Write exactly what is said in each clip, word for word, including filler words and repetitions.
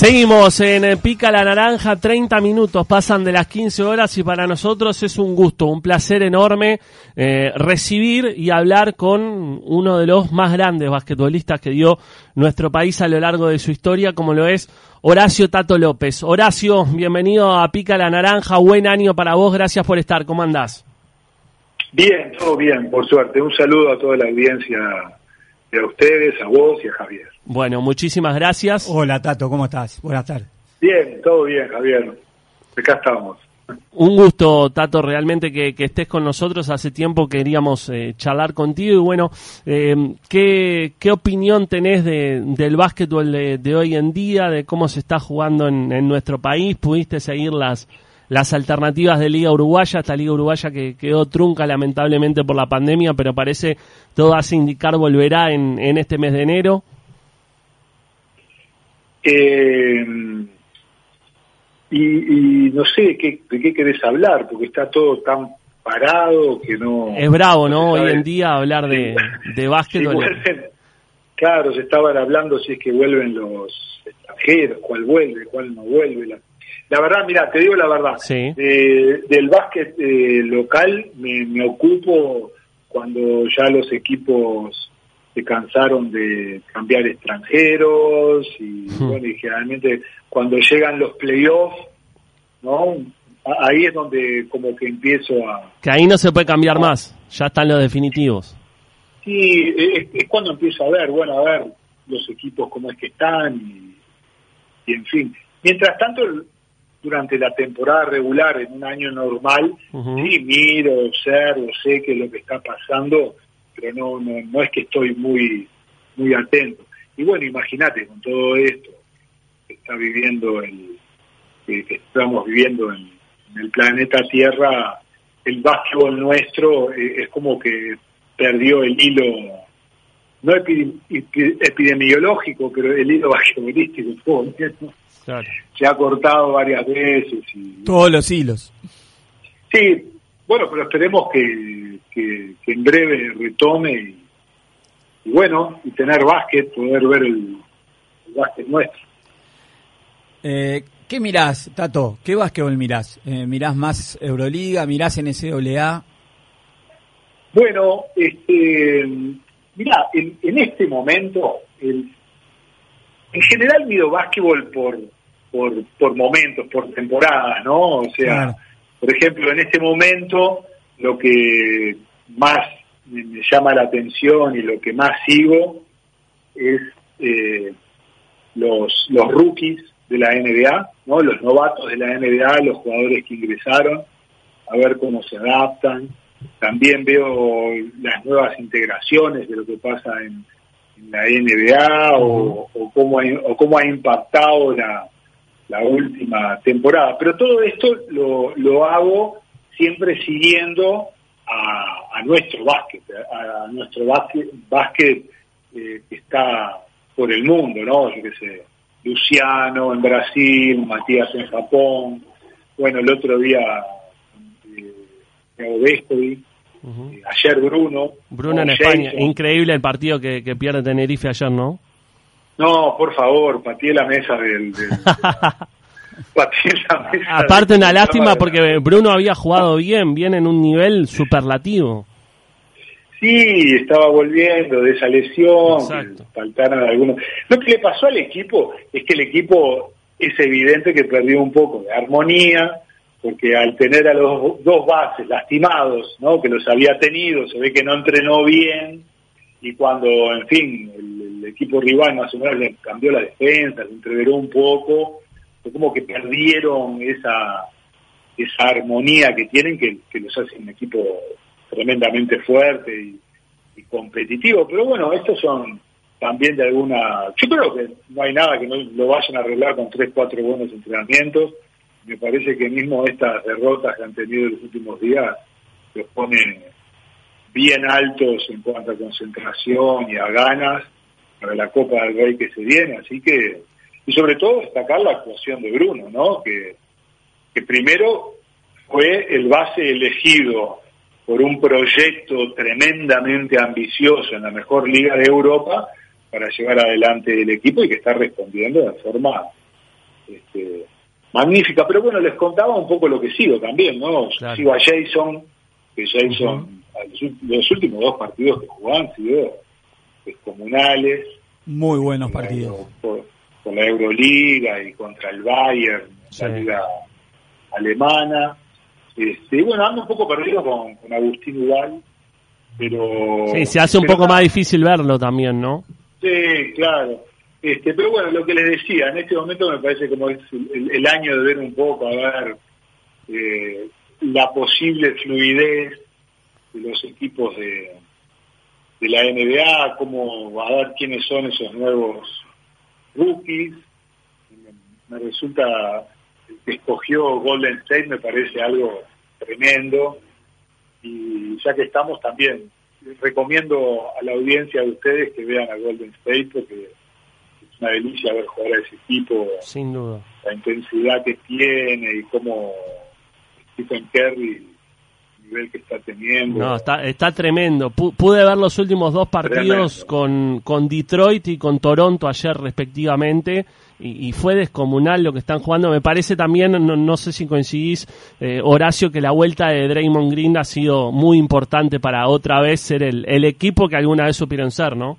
Seguimos en Pica la Naranja, treinta minutos pasan de las quince horas y para nosotros es un gusto, un placer enorme eh, recibir y hablar con uno de los más grandes basquetbolistas que dio nuestro país a lo largo de su historia, como lo es Horacio Tato López. Horacio, bienvenido a Pica la Naranja, buen año para vos, gracias por estar, ¿cómo andás? Bien, todo bien, por suerte. Un saludo a toda la audiencia, a ustedes, a vos y a Javier. Bueno, muchísimas gracias. Hola Tato, ¿cómo estás? Buenas tardes. Bien, todo bien, Javier. Acá estamos. Un gusto, Tato, realmente que, que estés con nosotros. Hace tiempo queríamos eh, charlar contigo y bueno, eh, ¿qué, ¿qué opinión tenés de, del básquetbol de, de hoy en día, de cómo se está jugando en, en nuestro país? ¿Pudiste seguir las, las alternativas de Liga Uruguaya, esta Liga Uruguaya que quedó trunca lamentablemente por la pandemia, pero parece todo hace indicar volverá en, en este mes de enero? Eh, y, y no sé de qué, de qué querés hablar, porque está todo tan parado que no... Es bravo, ¿no? no Hoy en día hablar de, de básquet. Si vuelven, claro, se estaban hablando si es que vuelven los extranjeros, cuál vuelve, cuál no vuelve. La, la verdad, mira, te digo la verdad, sí. eh, del básquet eh, local me, me ocupo cuando ya los equipos se cansaron de cambiar extranjeros y hmm. bueno, y generalmente cuando llegan los playoffs, ¿no? Ahí es donde como que empiezo a... Que ahí no se puede cambiar a, más, ya están los definitivos. Sí, es, es cuando empiezo a ver, bueno, a ver los equipos cómo es que están y, y en fin. Mientras tanto, durante la temporada regular, en un año normal, uh-huh. sí, miro, observo, sé qué es lo que está pasando, pero no, no no es que estoy muy muy atento. Y bueno, imagínate, con todo esto que está viviendo el que, que estamos viviendo en, en el planeta Tierra, el básquetbol nuestro eh, es como que perdió el hilo, no epidemi- epidemiológico, pero el hilo basquetbolístico, ¿no? Claro. Se ha cortado varias veces. Y todos los hilos. Sí, bueno, pero esperemos que, que, que en breve retome y, y bueno, y tener básquet, poder ver el, el básquet nuestro. Eh, ¿Qué mirás, Tato? ¿Qué básquetbol mirás? Eh, ¿Mirás más Euroliga? ¿Mirás N C A A? Bueno, este, mirá, en, en este momento, el, en general miro básquetbol por, por, por momentos, por temporadas, ¿no? O sea... Claro. Por ejemplo, en este momento, lo que más me llama la atención y lo que más sigo es eh, los, los rookies de la N B A, ¿no? Los novatos de la N B A, los jugadores que ingresaron, a ver cómo se adaptan. También veo las nuevas integraciones de lo que pasa en, en la N B A o, o, cómo ha, o cómo ha impactado la... la última temporada, pero todo esto lo, lo hago siempre siguiendo a, a nuestro básquet, a, a nuestro básquet, básquet eh, que está por el mundo, ¿no? Yo qué sé, Luciano en Brasil, Matías en Japón, bueno, el otro día eh, Vescovi, uh-huh. eh, ayer Bruno. Bruno en Jason. España, increíble el partido que, que pierde Tenerife ayer, ¿no? No, por favor, pateé la mesa del... del pateé la mesa Aparte del, una del lástima porque Bruno había jugado bien, bien en un nivel superlativo. Sí, estaba volviendo de esa lesión, faltaron algunos... Lo que le pasó al equipo es que el equipo es evidente que perdió un poco de armonía, porque al tener a los dos bases lastimados, ¿no? Que los había tenido, se ve que no entrenó bien, y cuando, en fin, el, el equipo rival más o menos le cambió la defensa, se entreveró un poco, fue como que perdieron esa esa armonía que tienen, que, que los hace un equipo tremendamente fuerte y, y competitivo. Pero bueno, estos son también de alguna... Yo creo que no hay nada que no lo vayan a arreglar con tres, cuatro buenos entrenamientos. Me parece que mismo estas derrotas que han tenido en los últimos días los ponen bien altos en cuanto a concentración y a ganas para la Copa del Rey que se viene, así que, y sobre todo destacar la actuación de Bruno, ¿no? Que, que primero fue el base elegido por un proyecto tremendamente ambicioso en la mejor liga de Europa para llevar adelante el equipo y que está respondiendo de forma este, magnífica. Pero bueno, les contaba un poco lo que sigo también, ¿no? Claro. Sigo a Jason, que Jason, uh-huh. los últimos dos partidos que jugaban, sido descomunales. Muy buenos partidos. Con, con la Euroliga y contra el Bayern, sí. La liga alemana. Este, y bueno, ando un poco perdido con, con Agustín Ubal, pero... Sí, se hace un poco más difícil verlo también, ¿no? Sí, claro. Este, pero bueno, lo que les decía, en este momento me parece como es el, el año de ver un poco, a ver, eh, la posible fluidez de los equipos de, de la N B A, cómo, a ver quiénes son esos nuevos rookies. Me, me resulta... que escogió Golden State me parece algo tremendo, y ya que estamos también recomiendo a la audiencia de ustedes que vean a Golden State, porque es una delicia ver jugar a ese equipo, sin duda, la intensidad que tiene y cómo Stephen Curry, el nivel que está teniendo. No, está, está tremendo. P- pude ver los últimos dos partidos con, con Detroit y con Toronto ayer respectivamente, y, y fue descomunal lo que están jugando. Me parece también, no, no sé si coincidís, eh, Horacio, que la vuelta de Draymond Green ha sido muy importante para otra vez ser el, el equipo que alguna vez supieron ser, ¿no?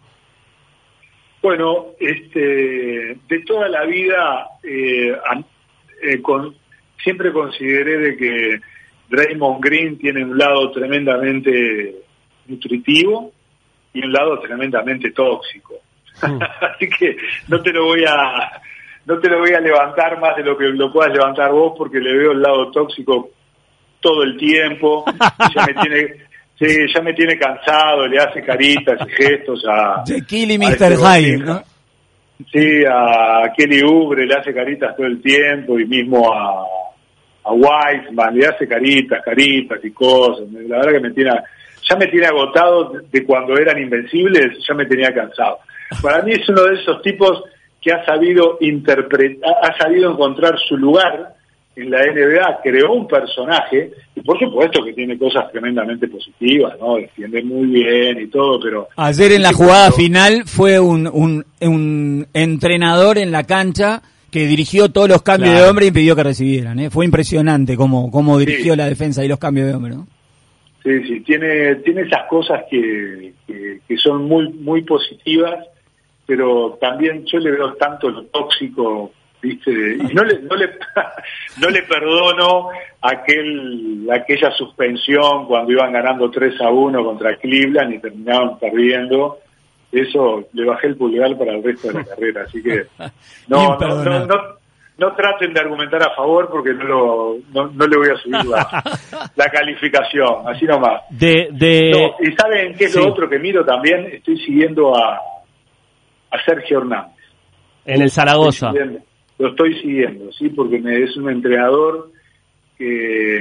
Bueno, este, de toda la vida eh, eh, con, siempre consideré de que Draymond Green tiene un lado tremendamente nutritivo y un lado tremendamente tóxico. Mm. Así que no te lo voy a no te lo voy a levantar más de lo que lo puedas levantar vos, porque le veo el lado tóxico todo el tiempo. Ya me tiene sí, ya me tiene cansado, le hace caritas y gestos a Jekyll y mister Hyde, ¿no? Sí, a Kelly Oubre le hace caritas todo el tiempo, y mismo a a Wiseman le hace caritas, caritas y cosas. La verdad que me tiene, ya me tiene agotado de cuando eran invencibles, ya me tenía cansado. Para mí es uno de esos tipos que ha sabido interpretar, ha sabido encontrar su lugar en la N B A, creó un personaje, y por supuesto que tiene cosas tremendamente positivas, ¿no? Defiende muy bien y todo, pero... Ayer en la jugada final fue un, un, un entrenador en la cancha que dirigió todos los cambios claro. de hombre y impidió que recibieran, ¿eh? Fue impresionante cómo, cómo dirigió sí. la defensa y los cambios de hombre, ¿no? Sí, sí, tiene, tiene esas cosas que, que, que son muy, muy positivas, pero también yo le veo tanto lo tóxico, ¿viste? Y no le, no le, no le perdono aquel, aquella suspensión cuando iban ganando tres a uno contra Cleveland y terminaban perdiendo. Eso le bajé el pulgar para el resto de la carrera, así que no, no, no, no, no traten de argumentar a favor, porque no lo, no, no le voy a subir la, la calificación, así nomás. De, de... No, y ¿saben qué es sí. lo otro que miro también? Estoy siguiendo a, a Sergio Hernández. En el Zaragoza. Estoy lo estoy siguiendo, sí, porque me, es un entrenador que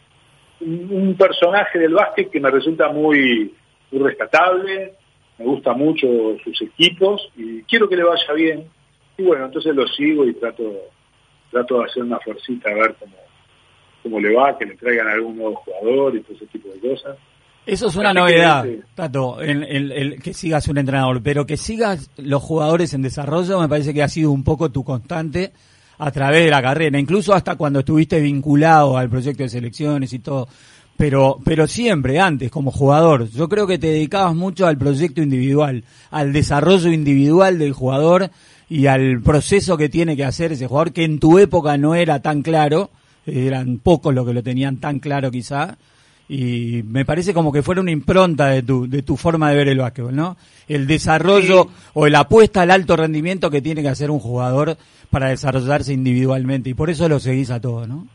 un, un personaje del básquet que me resulta muy, muy rescatable. Me gusta mucho sus equipos y quiero que le vaya bien. Y bueno, entonces lo sigo y trato trato de hacer una fuercita a ver cómo, cómo le va, que le traigan algún nuevo jugador y todo ese tipo de cosas. Eso es una Así novedad, que, Tato, el, el, el, que sigas un entrenador, pero que sigas los jugadores en desarrollo me parece que ha sido un poco tu constante a través de la carrera, incluso hasta cuando estuviste vinculado al proyecto de selecciones y todo. Pero pero siempre, antes, como jugador, yo creo que te dedicabas mucho al proyecto individual, al desarrollo individual del jugador y al proceso que tiene que hacer ese jugador, que en tu época no era tan claro, eran pocos los que lo tenían tan claro quizá, y me parece como que fuera una impronta de tu de tu forma de ver el básquetbol, ¿no? El desarrollo sí. o la apuesta al alto rendimiento que tiene que hacer un jugador para desarrollarse individualmente, y por eso lo seguís a todos, ¿no?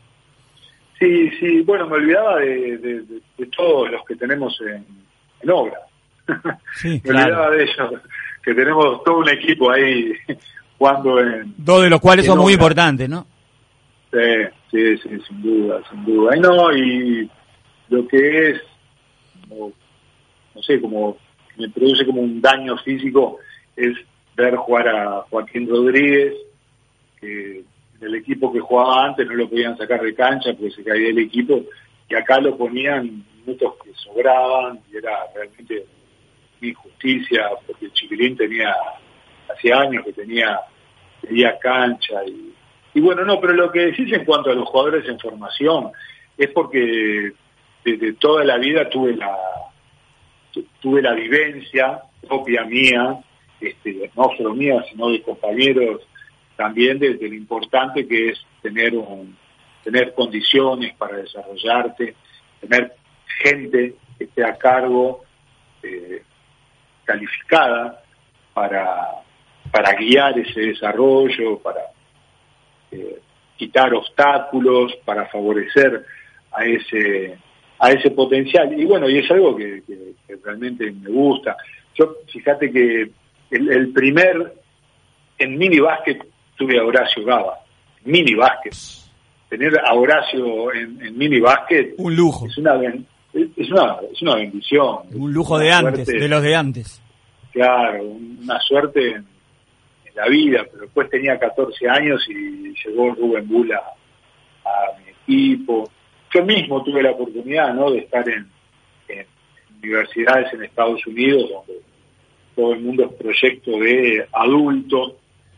Sí, sí, bueno, me olvidaba de, de, de, de todos los que tenemos en, en obra. Sí, me claro. olvidaba de ellos, que tenemos todo un equipo ahí jugando en... Dos de los cuales son obra. Muy importantes, ¿no? Sí, sí, sí, sin duda, sin duda. Y no, y lo que es, como, no sé, como me produce como un daño físico, es ver jugar a Joaquín Rodríguez, que... el equipo que jugaba antes no lo podían sacar de cancha porque se caía el equipo, y acá lo ponían minutos que sobraban y era realmente una injusticia, porque el Chiquilín tenía, hacía años que tenía, tenía cancha y, y bueno, no, pero lo que decís en cuanto a los jugadores en formación, es porque desde toda la vida tuve la tuve la vivencia propia mía, este, no solo mía, sino de compañeros también, de, de lo importante que es tener un, tener condiciones para desarrollarte, tener gente que esté a cargo, eh, calificada para, para guiar ese desarrollo, para eh, quitar obstáculos, para favorecer a ese a ese potencial. Y bueno, y es algo que, que, que realmente me gusta. Yo, fíjate que el, el primer, en mini básquet tuve a Horacio Gaba, mini básquet. Tener a Horacio en, en mini básquet, un lujo. Es una, es una, es una bendición. Un lujo de antes, suerte, de los de antes. Claro, una suerte en, en la vida, pero después tenía catorce años y llegó Rubén Bula a mi equipo. Yo mismo tuve la oportunidad, ¿no?, de estar en, en universidades en Estados Unidos, donde todo el mundo es proyecto de adulto,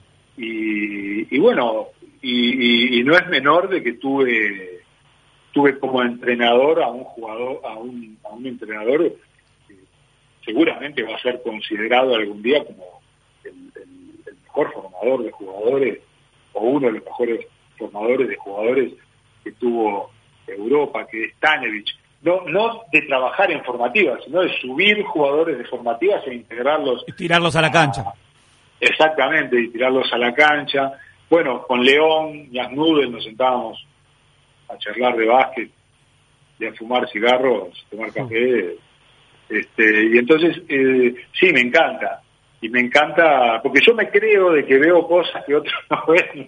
y, y bueno, y, y, y no es menor de que tuve tuve como entrenador a un jugador, a un, a un entrenador que seguramente va a ser considerado algún día como el, el, el mejor formador de jugadores, o uno de los mejores formadores de jugadores que tuvo Europa, que es Tanevich. No, no de trabajar en formativas, sino de subir jugadores de formativas e integrarlos. Y tirarlos a la cancha. A, exactamente, y tirarlos a la cancha. Bueno, con León y Asnudel nos sentábamos a charlar de básquet, de fumar cigarros, tomar café. Este, y entonces, eh, sí, me encanta. Y me encanta, porque yo me creo de que veo cosas que otros no ven.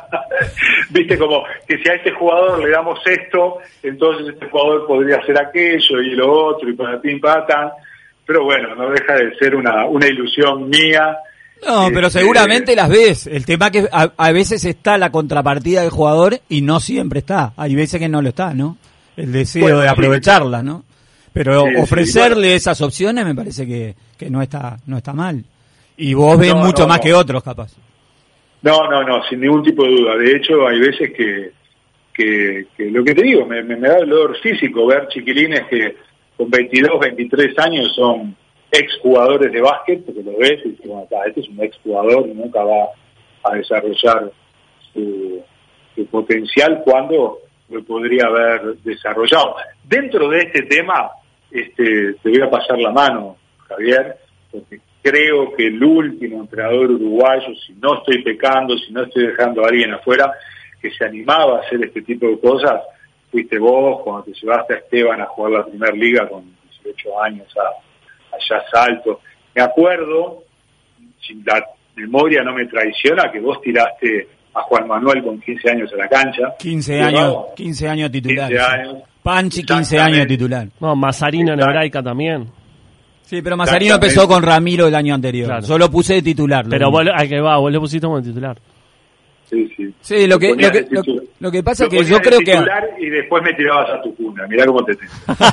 Viste, como que si a este jugador le damos esto, entonces este jugador podría hacer aquello y lo otro, y para pim, para tan. Pero bueno, no deja de ser una, una ilusión mía. No, pero este, seguramente las ves. El tema que a, a veces está la contrapartida del jugador y no siempre está. Hay veces que no lo está, ¿no? El deseo bueno, de aprovecharla, sí. ¿no? Pero sí, ofrecerle sí, bueno. esas opciones me parece que, que no está no está mal. Y vos ves no, mucho no, más no. que otros, capaz. No, no, no, sin ningún tipo de duda. De hecho, hay veces que, que, que lo que te digo, me, me, me da dolor físico ver chiquilines que con veintidós, veintitrés años son exjugadores de básquet, porque lo ves y dices, bueno, este es un exjugador y nunca va a desarrollar su, su potencial cuando lo podría haber desarrollado. Dentro de este tema, este, te voy a pasar la mano, Javier, porque creo que el último entrenador uruguayo, si no estoy pecando, si no estoy dejando a alguien afuera, que se animaba a hacer este tipo de cosas, fuiste vos cuando te llevaste a Esteban a jugar la primera liga con dieciocho años a, allá a Salto. Me acuerdo, si la memoria no me traiciona, que vos tiraste a Juan Manuel con quince años a la cancha. quince años, quince años titular. quince años. Panchi, quince años titular. No, Mazarino en Hebraica también. Sí, pero Mazarino empezó con Ramiro el año anterior. Claro. Yo lo puse de titular. Pero vos, al que va, vos lo pusiste como titular. Sí, sí. Sí, lo que, lo que, lo, lo que pasa es que yo creo que... Y después me tirabas a tu cuna, mirá cómo te tengo.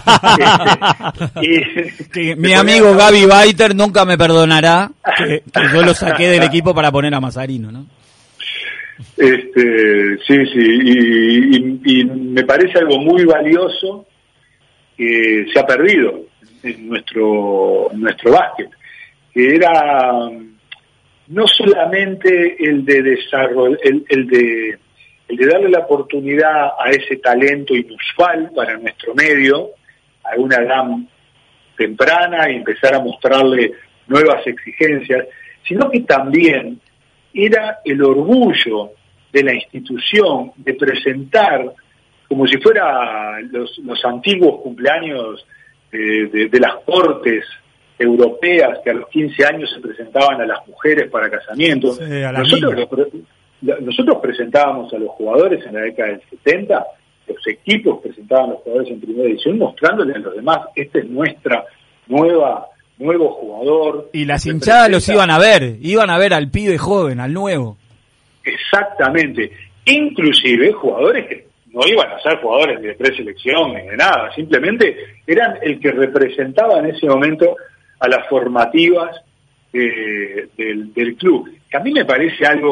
este, y, mi amigo Gaby Baiter nunca me perdonará que, que yo lo saqué del equipo para poner a Mazarino, ¿no? Este, sí, sí, y, y, y me parece algo muy valioso que se ha perdido en nuestro, en nuestro básquet, que era no solamente el de desarrollo, el, el de el de darle la oportunidad a ese talento inusual para nuestro medio, a una edad temprana, y empezar a mostrarle nuevas exigencias, sino que también era el orgullo de la institución de presentar, como si fuera los, los antiguos cumpleaños de, de, de las cortes europeas, que a los quince años se presentaban a las mujeres para casamientos. Sí, nosotros, lo, nosotros presentábamos a los jugadores en la década del setenta, los equipos presentaban a los jugadores en primera edición, mostrándoles a los demás, esta es nuestra nueva nuevo jugador. Y las hinchadas los iban a ver, iban a ver al pibe joven, al nuevo. Exactamente. Inclusive jugadores que no iban a ser jugadores de preselección ni de nada, simplemente eran el que representaba en ese momento a las formativas eh, del, del club. Que a mí me parece algo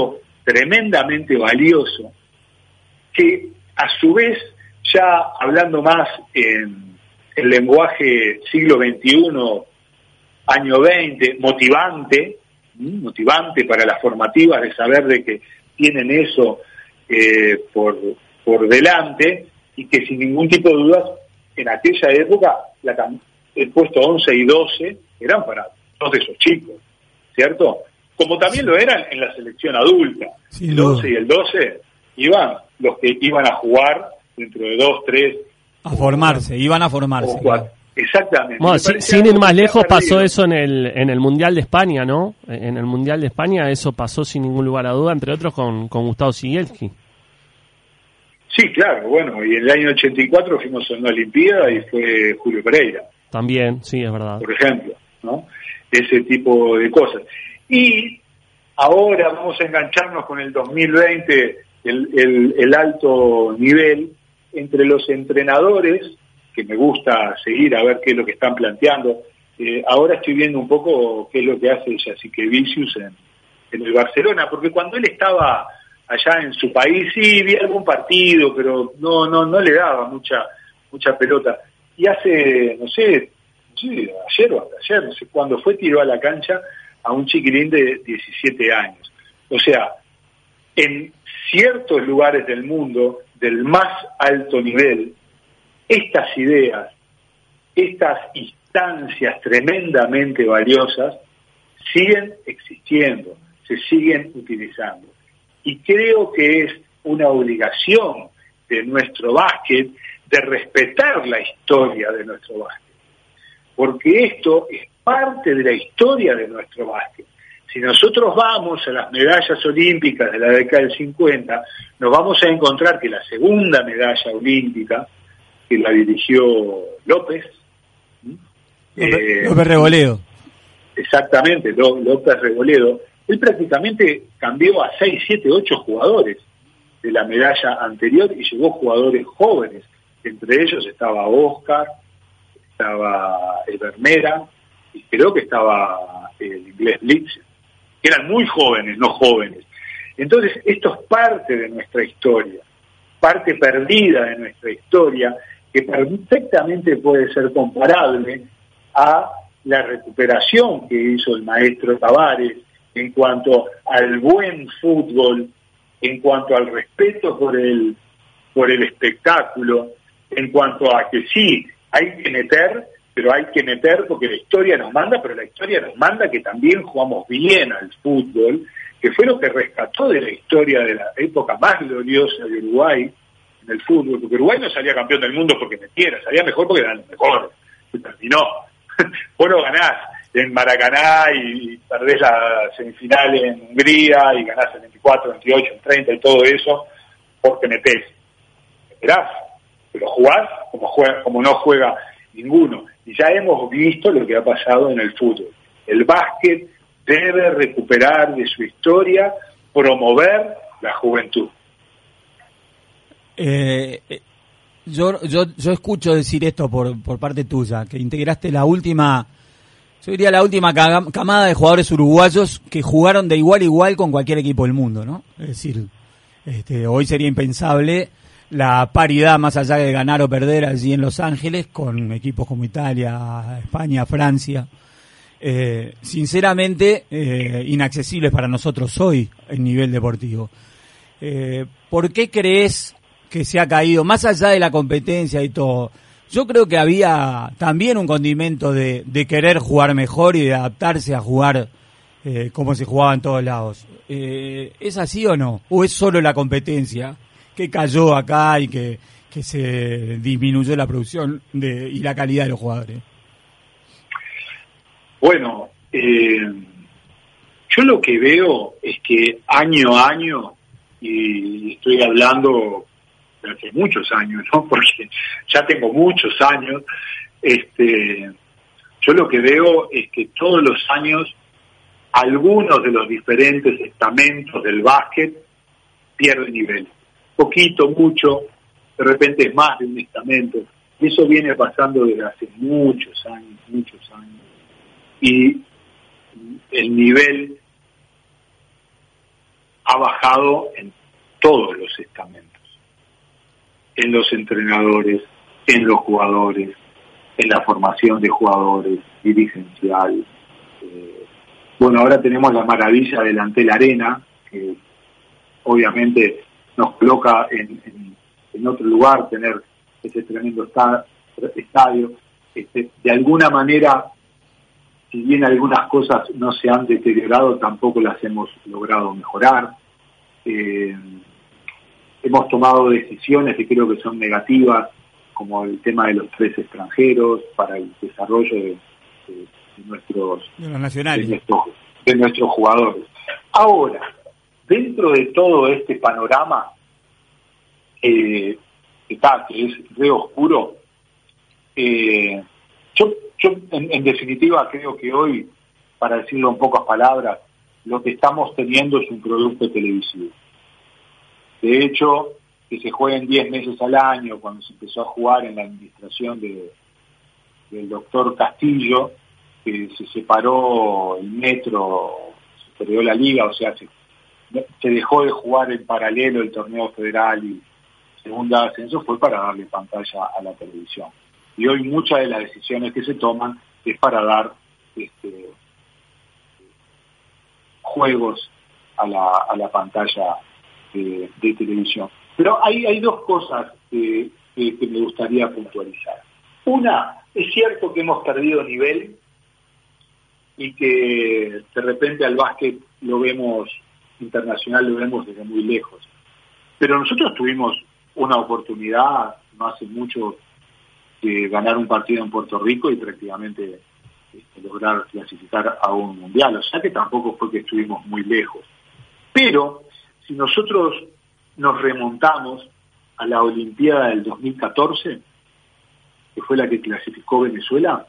tremendamente valioso, que a su vez, ya hablando más en el lenguaje siglo veintiuno, año veinte, motivante, motivante para las formativas de saber de que tienen eso eh, por, por delante, y que sin ningún tipo de dudas, en aquella época, la, el puesto once y doce eran para todos esos chicos, ¿cierto? Como también lo eran en la selección adulta. Sí, el once y el doce iban los que iban a jugar dentro de dos, tres... A formarse, o, iban a formarse. Claro. Exactamente. Bueno, sin, sin ir más lejos, pasó eso en el en el Mundial de España, ¿no? En el Mundial de España eso pasó sin ningún lugar a duda, entre otros con, con Gustavo Sigielski. Sí, claro, bueno, y en el año ochenta y cuatro fuimos a una Olimpiada y fue Julio Pereira. También, sí, es verdad. Por ejemplo, ¿no? Ese tipo de cosas. Y ahora vamos a engancharnos con el dos mil veinte, el, el, el alto nivel entre los entrenadores, que me gusta seguir a ver qué es lo que están planteando. Eh, ahora estoy viendo un poco qué es lo que hace Jasikevičius en, en el Barcelona, porque cuando él estaba allá en su país, sí, vi algún partido, pero no no no le daba mucha mucha pelota. Y hace, no sé, sí, ayer o hasta ayer, no sé cuándo fue, tiró a la cancha a un chiquilín de diecisiete años. O sea, en ciertos lugares del mundo, del más alto nivel, estas ideas, estas instancias tremendamente valiosas, siguen existiendo, se siguen utilizando. Y creo que es una obligación de nuestro básquet de respetar la historia de nuestro básquet, porque esto es parte de la historia de nuestro básquet. Si nosotros vamos a las medallas olímpicas de la década del cincuenta, nos vamos a encontrar que la segunda medalla olímpica, que la dirigió López, eh, López Reboledo. Exactamente, López Reboledo, él prácticamente cambió a seis, siete, ocho jugadores de la medalla anterior y llevó jugadores jóvenes. Entre ellos estaba Oscar, estaba Evermera, y creo que estaba el inglés Blitz, que eran muy jóvenes, no jóvenes. Entonces, esto es parte de nuestra historia, parte perdida de nuestra historia, que perfectamente puede ser comparable a la recuperación que hizo el maestro Tavares en cuanto al buen fútbol, en cuanto al respeto por el, por el espectáculo, en cuanto a que sí, hay que meter, pero hay que meter porque la historia nos manda, pero la historia nos manda que también jugamos bien al fútbol, que fue lo que rescató de la historia de la época más gloriosa de Uruguay en el fútbol, porque Uruguay no salía campeón del mundo porque metiera, salía mejor porque eran los mejores, se terminó. Vos no ganás en Maracaná y perdés la semifinal en Hungría y ganás en veinticuatro, veintiocho, en treinta y todo eso porque metés. Esperás, pero jugás como, juega, como no juega ninguno. Y ya hemos visto lo que ha pasado en el fútbol. El básquet debe recuperar de su historia, promover la juventud. Eh, yo, yo, yo escucho decir esto por, por parte tuya, que integraste la última, yo diría la última camada de jugadores uruguayos que jugaron de igual a igual con cualquier equipo del mundo, ¿no? Es decir, este, hoy sería impensable la paridad más allá de ganar o perder allí en Los Ángeles con equipos como Italia, España, Francia. Eh, sinceramente, eh, inaccesibles para nosotros hoy el nivel deportivo. Eh, ¿Por qué crees que se ha caído, más allá de la competencia y todo? Yo creo que había también un condimento de, de querer jugar mejor y de adaptarse a jugar eh, como se jugaba en todos lados. Eh, ¿Es así o no? ¿O es solo la competencia que cayó acá y que, que se disminuyó la producción de, y la calidad de los jugadores? Bueno, eh, yo lo que veo es que año a año, y estoy hablando de hace muchos años, ¿no? Porque ya tengo muchos años, este, yo lo que veo es que todos los años algunos de los diferentes estamentos del básquet pierden nivel. Poquito, mucho, de repente es más de un estamento. Y eso viene pasando desde hace muchos años, muchos años. Y el nivel ha bajado en todos los estamentos, en los entrenadores, en los jugadores, en la formación de jugadores, dirigencial. Eh, bueno, ahora tenemos la maravilla del Antel Arena, que obviamente nos coloca en, en, en otro lugar, tener ese tremendo esta, estadio. Este, de alguna manera, si bien algunas cosas no se han deteriorado, tampoco las hemos logrado mejorar. Eh, hemos tomado decisiones que creo que son negativas, como el tema de los tres extranjeros para el desarrollo de, de, de nuestros de los nacionales, de nuestros, de nuestros jugadores. Ahora, dentro de todo este panorama eh, que está, que es re oscuro, eh, yo, yo en, en definitiva creo que hoy, para decirlo en pocas palabras, lo que estamos teniendo es un producto televisivo. De hecho, que se jueguen diez meses al año, cuando se empezó a jugar en la administración de, del doctor Castillo, que se separó el metro, se perdió la liga, o sea, se, se dejó de jugar en paralelo el torneo federal y segunda ascenso, fue para darle pantalla a la televisión. Y hoy muchas de las decisiones que se toman es para dar este, juegos a la, a la pantalla de, de televisión. Pero hay, hay dos cosas que, que, que me gustaría puntualizar. Una, es cierto que hemos perdido nivel y que de repente al básquet lo vemos internacional, lo vemos desde muy lejos. Pero nosotros tuvimos una oportunidad no hace mucho de ganar un partido en Puerto Rico y prácticamente este, lograr clasificar a un mundial. O sea que tampoco fue que estuvimos muy lejos. Pero si nosotros nos remontamos a la Olimpiada del dos mil catorce, que fue la que clasificó Venezuela,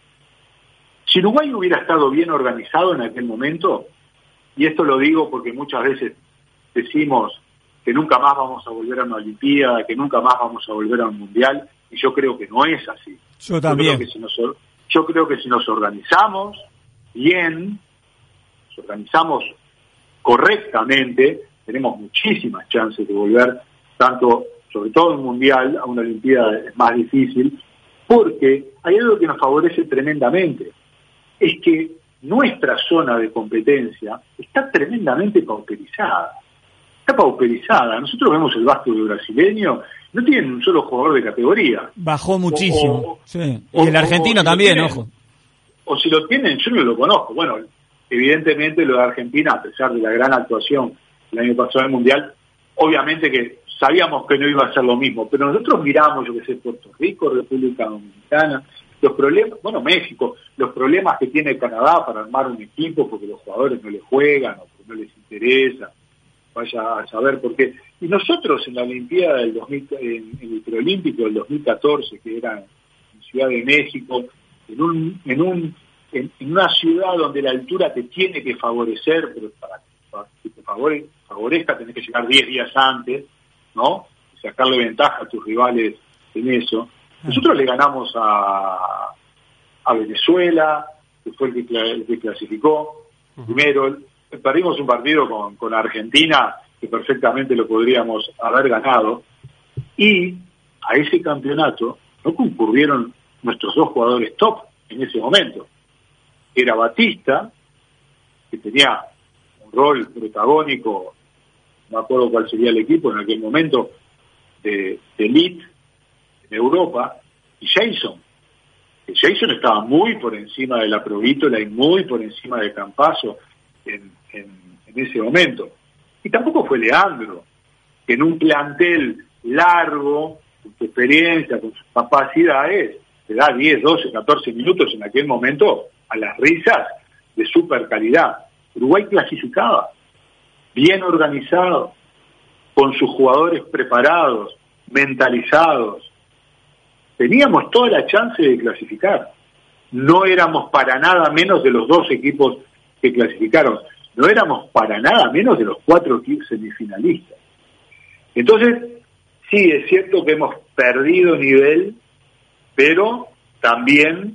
si Uruguay hubiera estado bien organizado en aquel momento, y esto lo digo porque muchas veces decimos que nunca más vamos a volver a una Olimpiada, que nunca más vamos a volver a un Mundial, y yo creo que no es así. Yo también. Yo creo que si nos, yo creo que si nos organizamos bien, nos organizamos correctamente, tenemos muchísimas chances de volver, tanto, sobre todo en Mundial, a una Olimpiada es más difícil, porque hay algo que nos favorece tremendamente, es que nuestra zona de competencia está tremendamente pauperizada. Está pauperizada. Nosotros vemos el básquet brasileño, no tienen un solo jugador de categoría. Bajó muchísimo. O, o, sí. Y o, el argentino o, también, tienen, ojo. O si lo tienen, yo no lo conozco. Bueno, evidentemente lo de Argentina, a pesar de la gran actuación el año pasado en el Mundial, obviamente que sabíamos que no iba a ser lo mismo, pero nosotros miramos, yo que sé, Puerto Rico, República Dominicana, los problemas, bueno, México, los problemas que tiene Canadá para armar un equipo porque los jugadores no le juegan o porque no les interesa, vaya a saber por qué. Y nosotros en la Olimpiada del dos mil, en, en el preolímpico del dos mil catorce, que era en Ciudad de México, en un, en un, en, en una ciudad donde la altura te tiene que favorecer, pero para, para que te favore, favorezca tenés que llegar diez días antes, ¿no? Sacarle ventaja a tus rivales en eso. Nosotros le ganamos a, a Venezuela, que fue el que, el que clasificó primero. Perdimos un partido con, con Argentina que perfectamente lo podríamos haber ganado. Y a ese campeonato no concurrieron nuestros dos jugadores top en ese momento. Era Batista, que tenía un rol protagónico, no me acuerdo cuál sería el equipo en aquel momento, de, de elite en Europa, y Jason. Que Jason estaba muy por encima de la Provítola y muy por encima de Campazzo en, en, en ese momento. Y tampoco fue Leandro, que en un plantel largo, con su experiencia, con sus capacidades, te da diez, doce, catorce minutos en aquel momento a las risas de super calidad. Uruguay clasificaba, bien organizado, con sus jugadores preparados, mentalizados. Teníamos toda la chance de clasificar. No éramos para nada menos de los dos equipos que clasificaron. No éramos para nada menos de los cuatro equipos semifinalistas. Entonces, sí, es cierto que hemos perdido nivel, pero también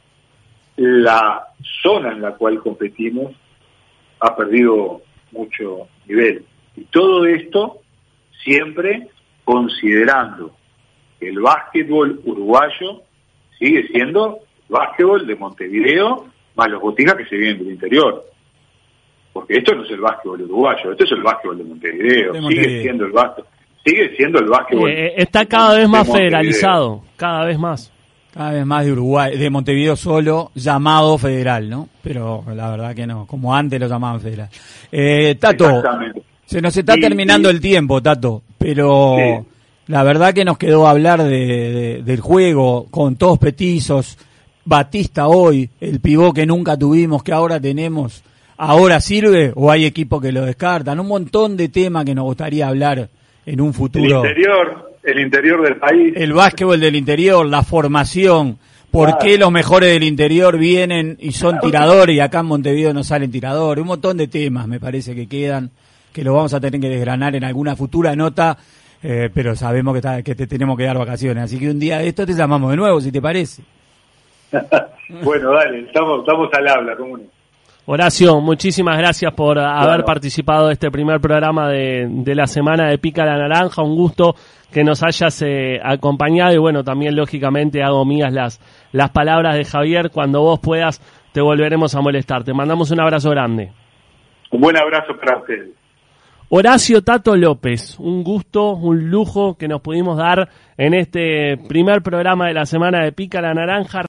la zona en la cual competimos ha perdido mucho nivel. Y todo esto siempre considerando que el básquetbol uruguayo sigue siendo básquetbol de Montevideo más los Botijas que se vienen del interior. Porque esto no es el básquetbol uruguayo, esto es el básquetbol de Montevideo, de Montevideo. sigue siendo el básquetbol, sigue siendo el básquetbol. Eh, está cada vez más federalizado, cada vez más. Cada vez más de Uruguay, de Montevideo solo, llamado federal, ¿no? Pero la verdad que no, como antes lo llamaban federal. Eh, Tato, se nos está sí, terminando sí. el tiempo, Tato, pero sí. la verdad que nos quedó hablar de, de, del juego con todos petizos, Batista hoy, el pivot que nunca tuvimos, que ahora tenemos, ¿ahora sirve o hay equipos que lo descartan? Un montón de temas que nos gustaría hablar en un futuro. El interior, el interior del país. El básquetbol del interior, la formación, por claro. qué los mejores del interior vienen y son tiradores y acá en Montevideo no salen tiradores. Un montón de temas me parece que quedan, que los vamos a tener que desgranar en alguna futura nota, eh, pero sabemos que, está, que te tenemos que dar vacaciones. Así que un día de esto te llamamos de nuevo, si te parece. Bueno, dale, estamos, estamos al habla, ¿cómo no? Horacio, muchísimas gracias por claro. haber participado de este primer programa de, de la semana de Pica la Naranja. Un gusto que nos hayas eh, acompañado y bueno, también lógicamente hago mías las, las palabras de Javier. Cuando vos puedas te volveremos a molestar. Te mandamos un abrazo grande. Un buen abrazo para ustedes. Horacio Tato López, un gusto, un lujo que nos pudimos dar en este primer programa de la semana de Pica la Naranja.